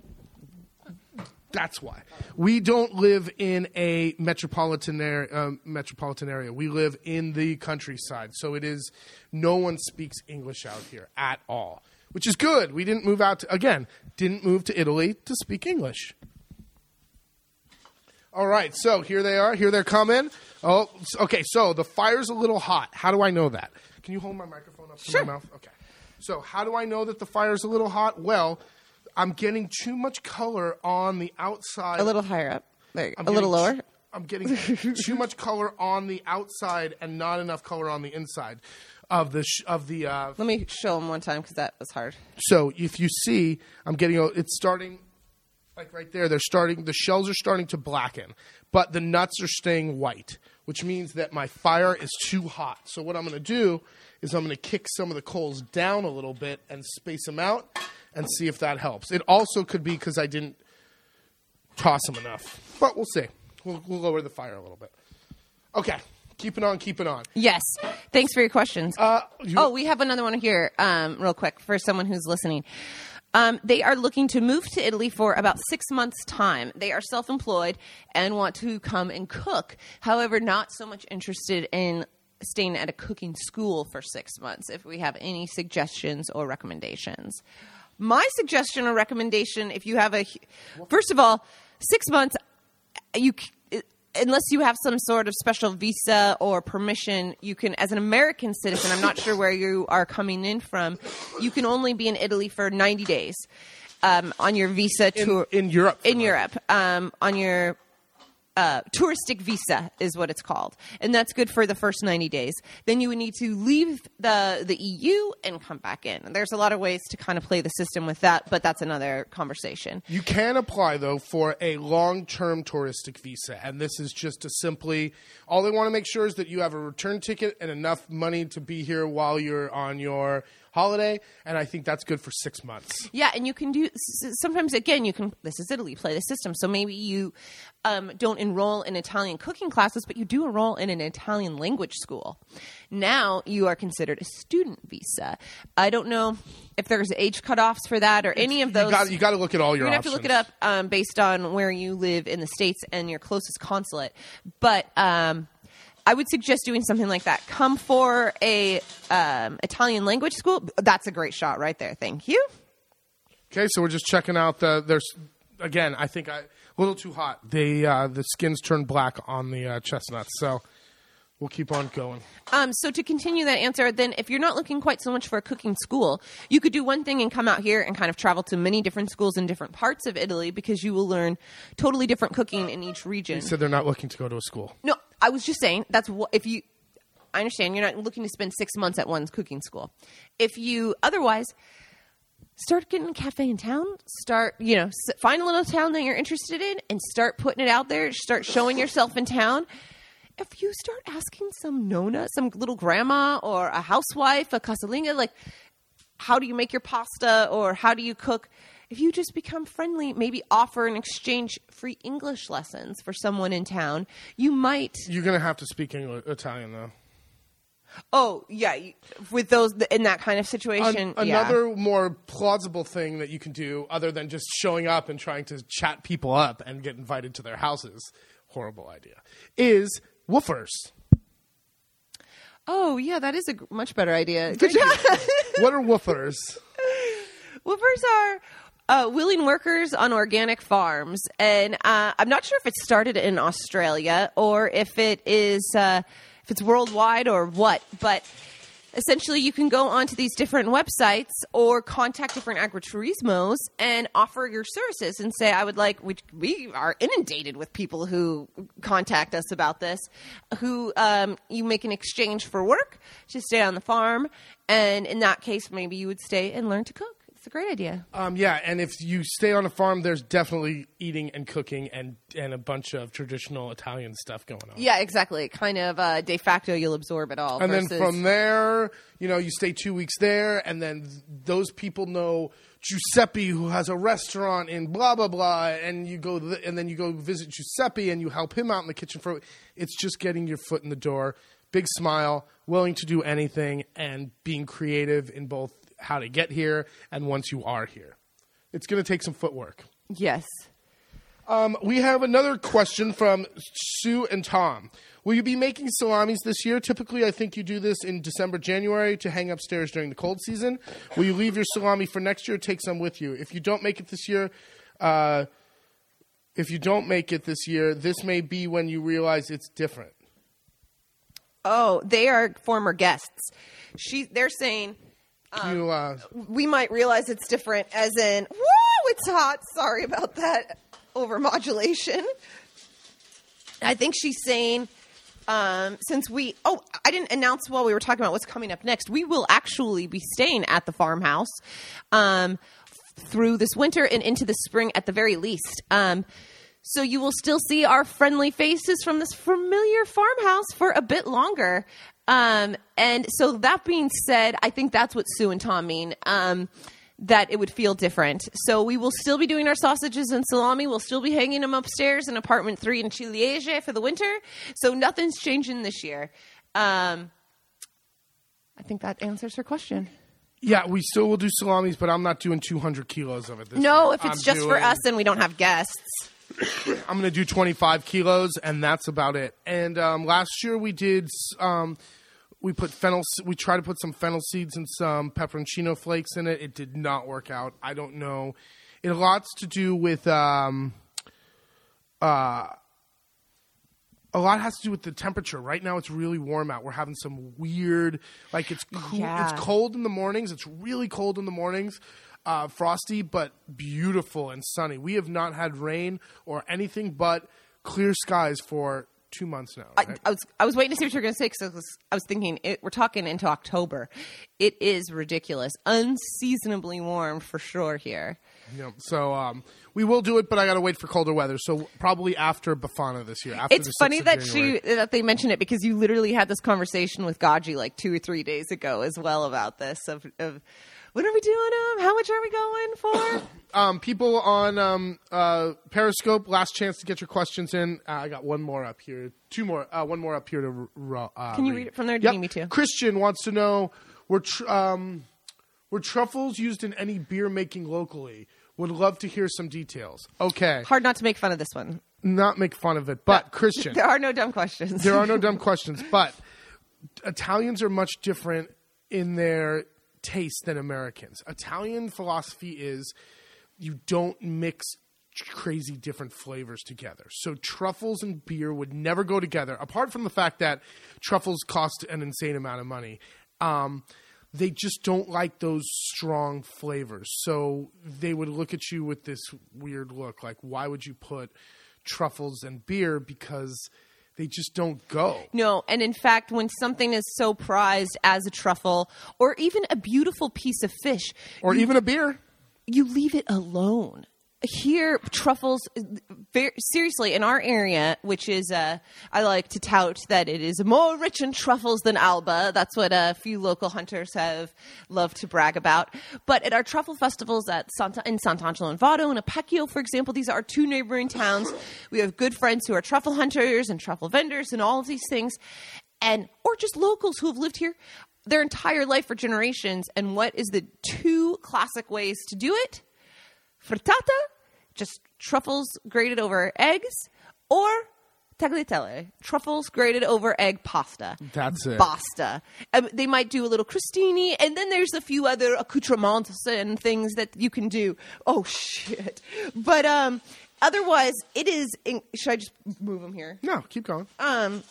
That's why we don't live in a metropolitan area. Um, metropolitan area. We live in the countryside, so it is no one speaks English out here at all, which is good. We didn't move out to, again. Didn't move to Italy to speak English. All right, so here they are. Here they're coming. Oh, okay. So the fire's a little hot. How do I know that? Can you hold my microphone up to Sure. my mouth? Okay. So how do I know that the fire's a little hot? Well, I'm getting too much color on the outside. A little higher up. There you go. I'm A little getting lower. t- I'm getting too much color on the outside and not enough color on the inside of the sh- of the. Uh, Let me show them one time because that was hard. so if you see, I'm getting. a- It's starting. Like right there, they're starting. The shells are starting to blacken, but the nuts are staying white, which means that my fire is too hot. So what I'm going to do is I'm going to kick some of the coals down a little bit and space them out, and see if that helps. It also could be because I didn't toss them enough, but we'll see. We'll, we'll lower the fire a little bit. Okay, keeping on, keeping on. Yes. Thanks for your questions. Uh, you, oh, we have another one here, um, real quick, for someone who's listening. Um, they are looking to move to Italy for about six months' time. They are self-employed and want to come and cook. However, not so much interested in staying at a cooking school for six months. If we have any suggestions or recommendations. My suggestion or recommendation, if you have a... First of all, six months, you... unless you have some sort of special visa or permission, you can, as an American citizen, I'm not sure where you are coming in from, you can only be in Italy for ninety days um, on your visa tour. in, in Europe. In Europe, um, on your uh, touristic visa is what it's called. And that's good for the first ninety days. Then you would need to leave the, the E U and come back in. And there's a lot of ways to kind of play the system with that, but that's another conversation. You can apply, though, for a long-term touristic visa, and this is just to simply – all they want to make sure is that you have a return ticket and enough money to be here while you're on your holiday, and I think that's good for six months. Yeah, and you can do – sometimes, again, you can – this is Italy, play the system. So maybe you um, don't enroll in Italian cooking classes, but you do enroll in an Italian language school. Now you are considered a student visa. I don't know if there's age cutoffs for that or any of those. You got, you got to look at all your You're going options. to have to look it up um, based on where you live in the States and your closest consulate. But um, I would suggest doing something like that. Come for a um, Italian language school. That's a great shot right there. Thank you. Okay, so we're just checking out the – there's again, I think I a little too hot. They uh, the skins turn black on the uh, chestnuts, so we'll keep on going. Um, so to continue that answer, then if you're not looking quite so much for a cooking school, you could do one thing and come out here and kind of travel to many different schools in different parts of Italy because you will learn totally different cooking in each region. You said they're not looking to go to a school. No, I was just saying that's what if you. I understand you're not looking to spend six months at one cooking school. If you otherwise start getting a cafe in town, start you know s- find a little town that you're interested in and start putting it out there. Start showing yourself in town. If you start asking some nonna, some little grandma or a housewife, a casalinga, like, how do you make your pasta or how do you cook? If you just become friendly, maybe offer and exchange free English lessons for someone in town, you might. You're going to have to speak English, Italian, though. Oh, yeah. you- With those, in that kind of situation. An- yeah. another more plausible thing that you can do, other than just showing up and trying to chat people up and get invited to their houses, horrible idea, is woofers. Oh, yeah, that is a g- much better idea. Thank you. What are woofers? Woofers are uh, willing workers on organic farms, and uh, I'm not sure if it started in Australia or if it is uh, if it's worldwide or what. But essentially, you can go onto these different websites or contact different agriturismos and offer your services and say, "I would like." We we are inundated with people who contact us about this, who um, you make an exchange for work to stay on the farm, and in that case, maybe you would stay and learn to cook. It's a great idea. Um, yeah, and if you stay on a farm, there's definitely eating and cooking and, and a bunch of traditional Italian stuff going on. Yeah, exactly. Kind of uh, de facto, you'll absorb it all. And versus... then from there, you know, you stay two weeks there, and then th- those people know Giuseppe, who has a restaurant in blah blah blah, and you go, th- and then you go visit Giuseppe, and you help him out in the kitchen for. It's just getting your foot in the door, big smile, willing to do anything, and being creative in both how to get here and once you are here. It's going to take some footwork. Yes. Um, we have another question from Sue and Tom. Will you be making salamis this year? Typically, I think you do this in December, January to hang upstairs during the cold season. Will you leave your salami for next year or take some with you? If you don't make it this year, uh, if you don't make it this year, this may be when you realize it's different. Oh, they are former guests. She, they're saying Can you, uh, we might realize it's different, as in, whoa, it's hot. Sorry about that overmodulation. I think she's saying, um, since we, oh, I didn't announce while we were talking about what's coming up next. We will actually be staying at the farmhouse um, through this winter and into the spring at the very least. Um, so you will still see our friendly faces from this familiar farmhouse for a bit longer. Um, and so that being said, I think that's what Sue and Tom mean, um, that it would feel different. So we will still be doing our sausages and salami. We'll still be hanging them upstairs in apartment three in Ciliegie for the winter. So nothing's changing this year. Um, I think that answers her question. yeah, we still will do salamis, but I'm not doing two hundred kilos of it this No, year. if it's I'm just for doing- us and we don't have guests. I'm going to do twenty-five kilos, and that's about it. And um, last year we did, um, we put fennel, we tried to put some fennel seeds and some pepperoncino flakes in it. It did not work out. I don't know. It had lots to do with, um, uh, a lot has to do with the temperature. Right now it's really warm out. We're having some weird, like it's cool. Yeah. It's cold in the mornings. It's really cold in the mornings. Uh, frosty, but beautiful and sunny. We have not had rain or anything but clear skies for two months now. I, Right? I was I was waiting to see what you were going to say because I was, I was thinking it, we're talking into October. It is ridiculous, unseasonably warm for sure here. You know, so um, we will do it, but I got to wait for colder weather. So probably after Bafana this year. After It's the funny sixth of that January. she that they mention it because you literally had this conversation with Gaji like two or three days ago as well about this of. of What are we doing? Um, how much are we going for? Um, people on um, uh, Periscope, last chance to get your questions in. Uh, I got one more up here. Two more. Uh, one more up here to. Uh, Can you read it from there? Do you need me to? Christian wants to know: Were tr- um, were truffles used in any beer making locally? Would love to hear some details. Okay, Hard not to make fun of this one. not make fun of it, but Christian, There are no dumb questions. there are no dumb questions. But Italians are much different in their taste than Americans. Italian philosophy is you don't mix crazy different flavors together. So truffles and beer would never go together, apart from the fact that truffles cost an insane amount of money. Um, they just don't like those strong flavors. So they would look at you with this weird look, like, why would you put truffles and beer? Because they just don't go. No, and in fact, when something is so prized as a truffle or even a beautiful piece of fish, or you, even a beer, you leave it alone. Here, truffles, very, seriously, in our area, which is, uh, I like to tout that it is more rich in truffles than Alba. That's what a few local hunters have loved to brag about. But at our truffle festivals at Santa, in Sant'Angelo and Vado and Apecchio, for example, these are our two neighboring towns. We have good friends who are truffle hunters and truffle vendors and all of these things, and or just locals who have lived here their entire life for generations. And what is the two classic ways to do it? Frittata, just truffles grated over eggs, or tagliatelle, truffles grated over egg pasta. That's it. Basta. Um, they might do a little crostini, and then there's a few other accoutrements and things that you can do. Oh, shit. But um, otherwise, it is... In- should I just move them here? No, keep going. Um...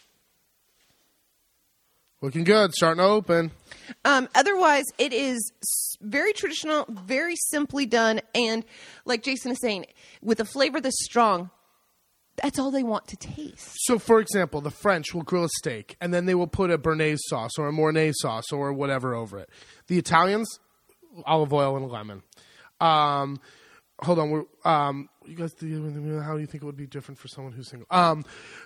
Looking good. Starting to open. Um, otherwise, it is very traditional, very simply done, and like Jason is saying, with a flavor this strong, that's all they want to taste. So, for example, the French will grill a steak, and then they will put a Béarnaise sauce or a Mornay sauce or whatever over it. The Italians, olive oil and lemon. Um, hold on. We're, um, you guys, how do you think it would be different for someone who's single? Um,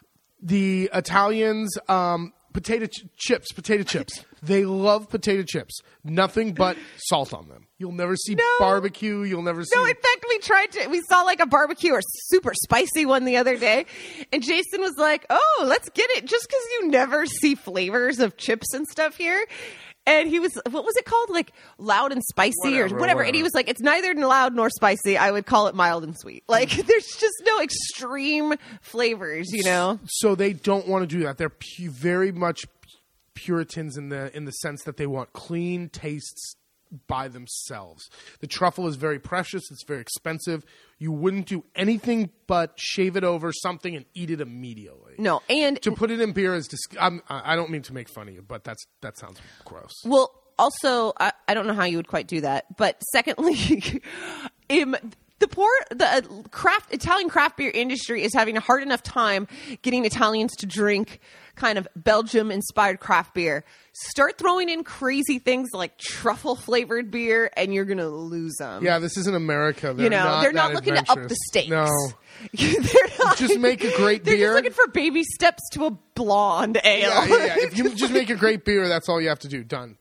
the Italians... Um, Potato ch- chips, potato chips. They love potato chips. Nothing but salt on them. You'll never see No. barbecue. You'll never see... No, in fact, we tried to, we saw like a barbecue or super spicy one the other day. And Jason was like, oh, let's get it. Just because you never see flavors of chips and stuff here. And he was, what was it called? Like loud and spicy Whatever, or whatever. whatever. And he was like, it's neither loud nor spicy. I would call it mild and sweet. Like there's just no extreme flavors, you know? So they don't want to do that. They're pu- very much Puritans in the in the sense that they want clean tastes by themselves. The truffle is very precious. It's very expensive. You wouldn't do anything but shave it over something and eat it immediately. No, and To put it in beer is dis- I'm, I don't mean to make fun of you, but that's that sounds gross. well, also, I, I don't know how you would quite do that. But secondly, um, the poor, the uh, craft Italian craft beer industry is having a hard enough time getting Italians to drink kind of Belgium-inspired craft beer. Start throwing in crazy things like truffle-flavored beer, and you're going to lose them. Yeah, this isn't America. They're You know, not they're that not looking to up the adventurous. stakes. No. they're not, Just make a great they're beer. just looking for baby steps to a blonde ale. Yeah, yeah, yeah. If you just make a great beer, that's all you have to do. Done.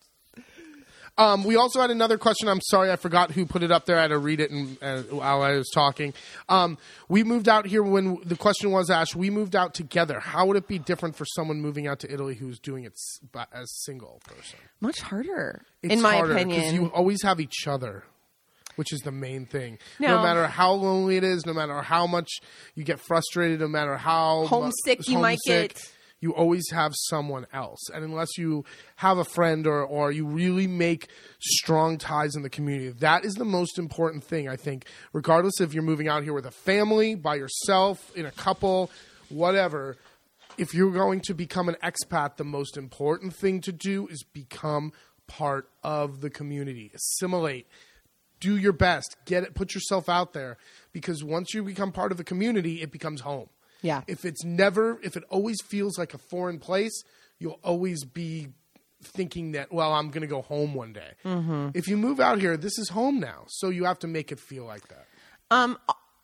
Um, we also had another question. I'm sorry, I forgot who put it up there. I had to read it in, uh, while I was talking. Um, we moved out here when the question was asked. We moved out together. How would it be different for someone moving out to Italy who's doing it s- by- as a single person? Much harder, It's in my harder because opinion. you always have each other, which is the main thing. No. No. matter how lonely it is, no matter how much you get frustrated, no matter how mu- Homesick you might homesick, get. you always have someone else. And unless you have a friend or, or you really make strong ties in the community, that is the most important thing, I think, regardless if you're moving out here with a family, by yourself, in a couple, whatever. If you're going to become an expat, the most important thing to do is become part of the community. Assimilate. Do your best. Get it. Put yourself out there. Because once you become part of the community, it becomes home. Yeah. If it's never, if it always feels like a foreign place, you'll always be thinking that, well, I'm going to go home one day. Mm-hmm. If you move out here, this is home now. So you have to make it feel like that. Um,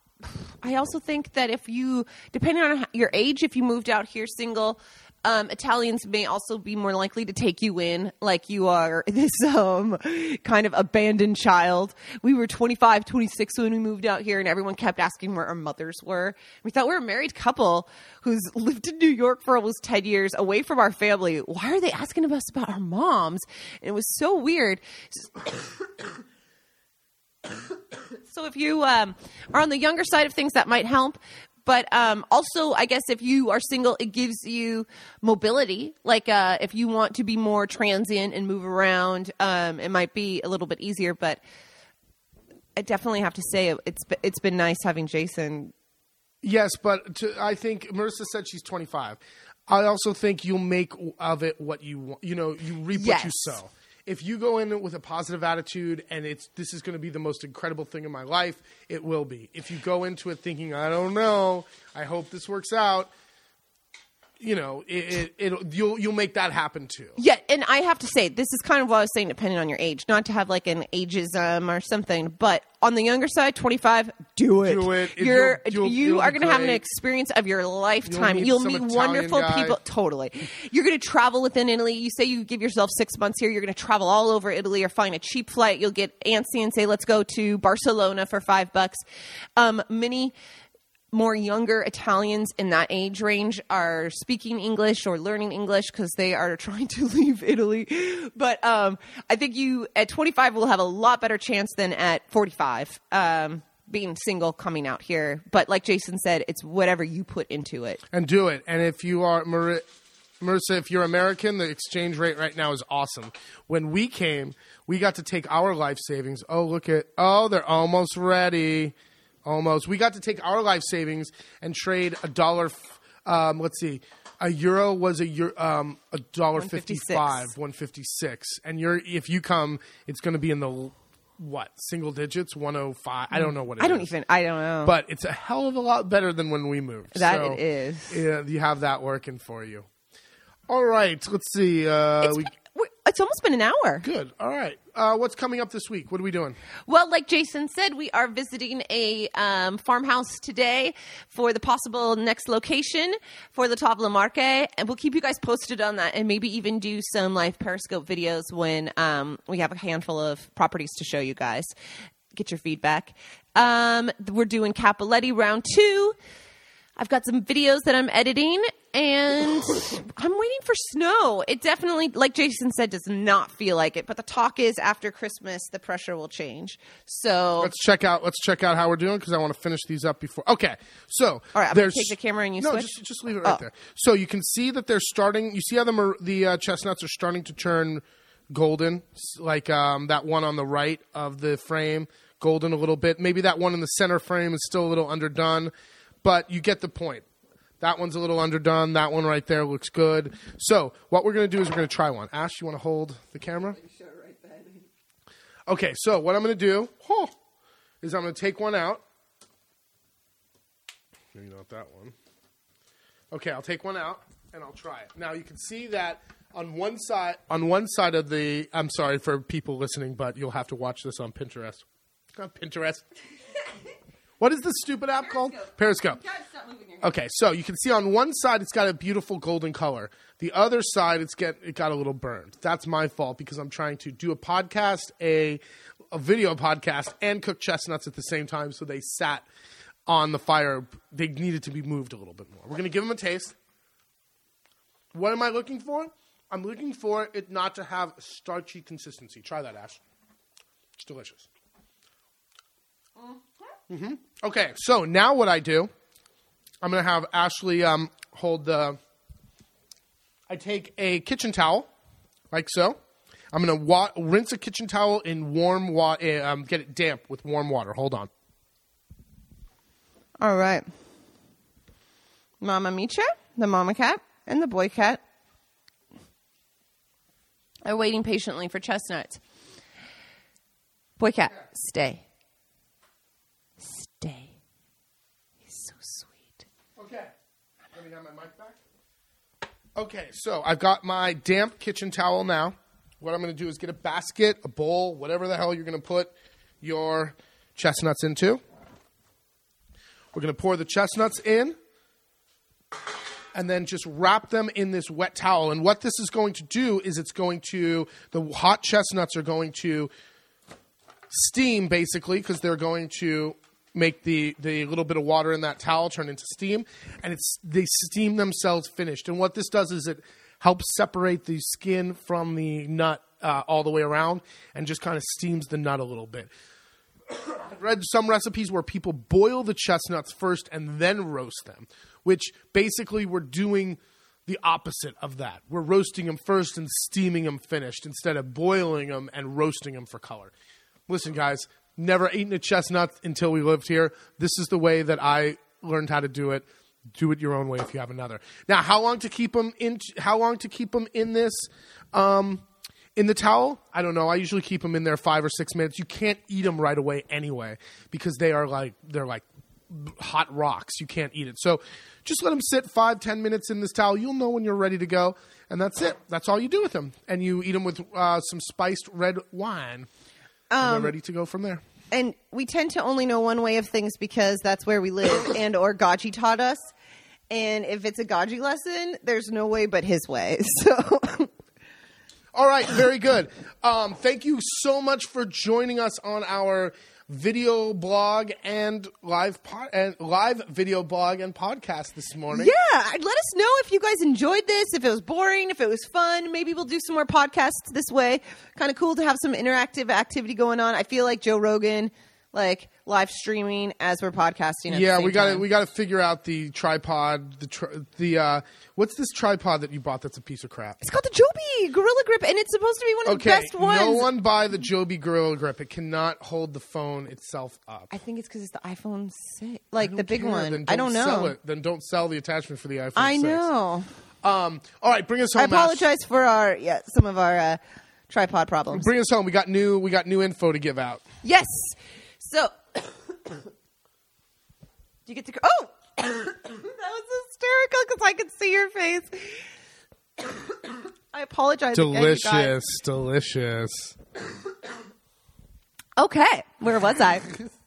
I also think that if you, depending on your age, if you moved out here single, um, Italians may also be more likely to take you in like you are this um, kind of abandoned child. We were twenty-five, twenty-six when we moved out here, and everyone kept asking where our mothers were. We thought we were a married couple who's lived in New York for almost ten years, away from our family. Why are they asking us about our moms? And it was so weird. So if you um, are on the younger side of things, that might help. But um, also, I guess if you are single, it gives you mobility. Like uh, if you want to be more transient and move around, um, it might be a little bit easier. But I definitely have to say it, it's it's been nice having Jason. Yes, but to, I think Marissa said she's twenty-five. I also think you'll make of it what you want. You know, you reap Yes. what you sow. If you go in with a positive attitude and it's this is going to be the most incredible thing in my life, it will be. If you go into it thinking, I don't know, I hope this works out, you know, it, it, it'll, you'll you'll make that happen too. Yeah, and I have to say, this is kind of what I was saying, depending on your age. Not to have like an ageism or something, but on the younger side, twenty-five, do it. Do it. You're, You'll- you'll- you it'll are be going to have an great. experience of your lifetime. You'll You'll meet meet, some Italian wonderful guy. people. Totally. You're going to travel within Italy. You say you give yourself six months here. You're going to travel all over Italy or find a cheap flight. You'll get antsy and say, let's go to Barcelona for five bucks. Um, many more younger Italians in that age range are speaking English or learning English because they are trying to leave Italy. But um, I think you at twenty-five will have a lot better chance than at forty-five um, being single coming out here. But like Jason said, it's whatever you put into it. And do it. And if you are Mar- Marissa, if you're American, the exchange rate right now is awesome. When we came, we got to take our life savings. Oh, look at oh, they're almost ready. Almost. We got to take our life savings and trade a dollar. f- Um, let's see, a euro was a euro, um, a dollar fifty-five, one fifty-six, and you're if you come, it's going to be in the what single digits, one oh five. I don't know what it is. I don't even. I don't know. But it's a hell of a lot better than when we moved. That So, it is. Yeah, you have that working for you. All right, let's see. Uh, it's, we, we're- it's almost been an hour. good. All right. Uh, what's coming up this week? What are we doing? Well, like Jason said, we are visiting a um, farmhouse today for the possible next location for the Tavola Marche, and we'll keep you guys posted on that, and maybe even do some live Periscope videos when um, we have a handful of properties to show you guys. Get your feedback. Um, we're doing Capoletti round two. I've got some videos that I'm editing, and I'm waiting for snow. It definitely, like Jason said, does not feel like it. But the talk is after Christmas, the pressure will change. So, Let's check out. Let's check out how we're doing because I want to finish these up before. Okay, so all right, I'm going there's to take the camera and you no, switch. just just leave it right Oh. there. So you can see that they're starting. You see how the mar- the uh, chestnuts are starting to turn golden, s- like um, that one on the right of the frame, golden a little bit. Maybe that one in the center frame is still a little underdone. But you get the point. That one's a little underdone. That one right there looks good. So what we're going to do is we're going to try one. Ash, you want to hold the camera? Okay, so what I'm going to do oh, is I'm going to take one out. Maybe not that one. Okay, I'll take one out, and I'll try it. Now, you can see that on one side, on one side of the... I'm sorry for people listening, but you'll have to watch this on Pinterest. Not Pinterest. What is the stupid app called? Periscope. Okay, so you can see on one side it's got a beautiful golden color. The other side it's get it got a little burned. That's my fault because I'm trying to do a podcast, a a video podcast, and cook chestnuts at the same time, so they sat on the fire. They needed to be moved a little bit more. We're gonna give them a taste. What am I looking for? I'm looking for it not to have a starchy consistency. Try that, Ash. It's delicious. Mm-hmm. Okay, so now what I do, I'm going to have Ashley um, hold the, I take a kitchen towel, like so. I'm going to wa- rinse a kitchen towel in warm water, um, get it damp with warm water. Hold on. All right. Mama Micha, the mama cat, and the boy cat are waiting patiently for chestnuts. Boy cat, stay. Stay. He's so sweet. Okay. Let me have my mic back. Okay, so I've got my damp kitchen towel now. What I'm going to do is get a basket, a bowl, whatever the hell you're going to put your chestnuts into. We're going to pour the chestnuts in and then just wrap them in this wet towel. And what this is going to do is it's going to, the hot chestnuts are going to steam basically because they're going to make the, the little bit of water in that towel turn into steam, and it's they steam themselves finished. And what this does is it helps separate the skin from the nut uh, all the way around and just kind of steams the nut a little bit. I've read some recipes where people boil the chestnuts first and then roast them, which basically we're doing the opposite of that. We're roasting them first and steaming them finished instead of boiling them and roasting them for color. Listen, guys, Never eaten a chestnut until we lived here. This is the way that I learned how to do it. Do it your own way if you have another. Now, how long to keep them in? How long to keep them in this? Um, in the towel? I don't know. I usually keep them in there five or six minutes. You can't eat them right away anyway because they are like they're like hot rocks. You can't eat it. So just let them sit five, ten minutes in this towel. You'll know when you're ready to go, and that's it. That's all you do with them, and you eat them with uh, some spiced red wine. Um, and they're ready to go from there. And we tend to only know one way of things because that's where we live, and or Gaji taught us. And if it's a Gaji lesson, there's no way but his way. So, all right, very good. Um, thank you so much for joining us on our video blog and live pod- and live video blog and podcast this morning. Yeah, let us know if you guys enjoyed this, if it was boring, if it was fun. Maybe we'll do some more podcasts this way. Kind of cool to have some interactive activity going on. I feel like Joe Rogan, like live streaming as we're podcasting. At yeah, the same we got to time. we got to figure out the tripod. The tri- the uh, what's this tripod that you bought? That's a piece of crap. It's called the Joby Gorilla Grip, and it's supposed to be one of Okay, the best ones. no one buy the Joby Gorilla Grip. It cannot hold the phone itself up. I think it's because it's the iPhone six, like the big care. one. Then I don't know. Sell it. Then don't sell the attachment for the iPhone. I six. know. Um, all right, bring us home. I Ash. apologize for our yeah some of our uh, tripod problems. Bring us home. We got new. We got new info to give out. Yes. So, do you get to go? Oh, that was hysterical because I could see your face. I apologize. again, you guys. Delicious, delicious. Okay, where was I?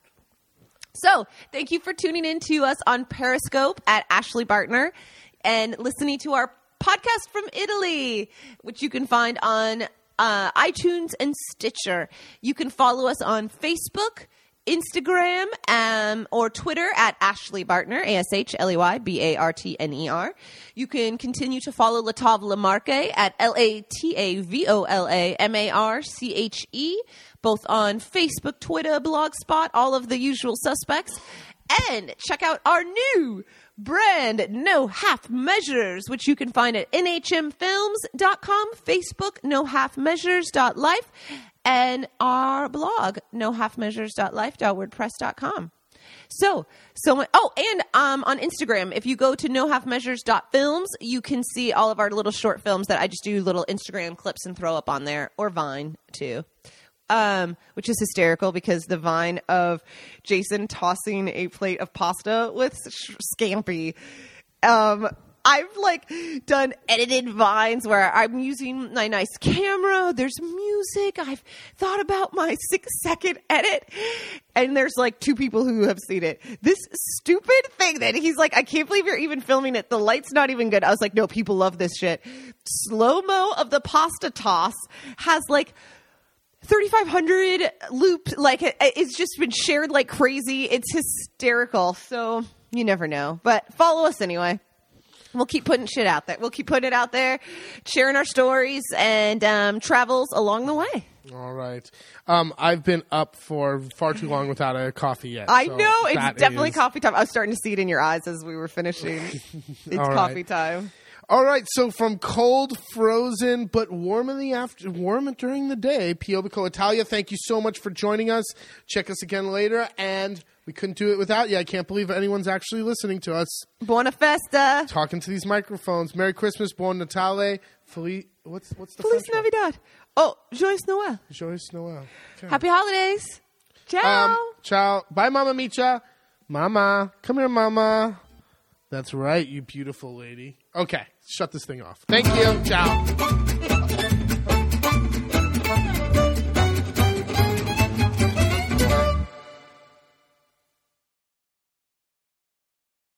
So, thank you for tuning in to us on Periscope at Ashley Bartner and listening to our podcast from Italy, which you can find on uh, iTunes and Stitcher. You can follow us on Facebook, Instagram, um, or Twitter at Ashley Bartner, A S H L E Y B A R T N E R. You can continue to follow Latav Lamarche at L A T A V O L A M A R C H E, both on Facebook, Twitter, Blogspot, all of the usual suspects. And check out our new brand, No Half Measures, which you can find at N H M films dot com, Facebook, no half measures dot life, and our blog, no half measures dot life dot wordpress dot com. So, so oh, and um, on Instagram, if you go to no half measures dot films, you can see all of our little short films that I just do little Instagram clips and throw up on there, or Vine too. Um, which is hysterical because the Vine of Jason tossing a plate of pasta with sh- scampi. Um, I've like done edited Vines where I'm using my nice camera. There's music. I've thought about my six second edit, and there's like two people who have seen it. This stupid thing that he's like, I can't believe you're even filming it. The light's not even good. I was like, no, people love this shit. Slow-mo of the pasta toss has like thirty-five hundred loops. Like it, it's just been shared like crazy. It's hysterical. So you never know, but follow us anyway. We'll keep putting shit out there. We'll keep putting it out there, sharing our stories and um, travels along the way. All right. Um, I've been up for far too long without a coffee yet. I so know. It's definitely is... coffee time. I was starting to see it in your eyes as we were finishing. It's All coffee right. time. All right, so from cold, frozen, but warm in the after, warm during the day, Piobico Italia, thank you so much for joining us. Check us again later, and we couldn't do it without you. I can't believe anyone's actually listening to us. Buona festa. Talking to these microphones. Merry Christmas, Buon Natale, Feliz, what's, what's the Feliz French one? Navidad. Oh, Joyeux Noël. Joyeux Noël. Okay. Happy holidays. Ciao. Um, ciao. Bye, Mama Micha. Mama. Come here, Mama. That's right, you beautiful lady. Okay, shut this thing off. Thank you. Ciao.